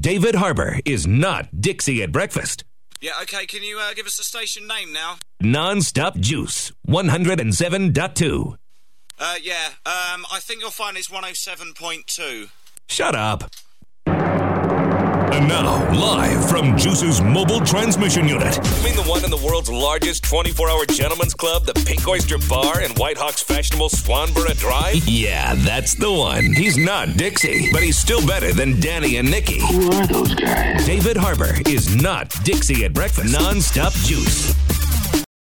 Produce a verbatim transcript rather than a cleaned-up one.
David Harbour is not Dixie at breakfast. Yeah, okay, can you uh, give us the station name now? Non-stop Juice, one oh seven point two. Uh, yeah, um, I think you'll find it's one oh seven point two. Shut up. And now, live from Juice's mobile transmission unit. You mean the one in the world's largest twenty-four hour gentleman's club, the Pink Oyster Bar in Whitehawk's fashionable Swanborough Drive? Yeah, that's the one. He's not Dixie, but he's still better than Danny and Nikki. Who are those guys? David Harbour is not Dixie at breakfast. Non-stop Juice.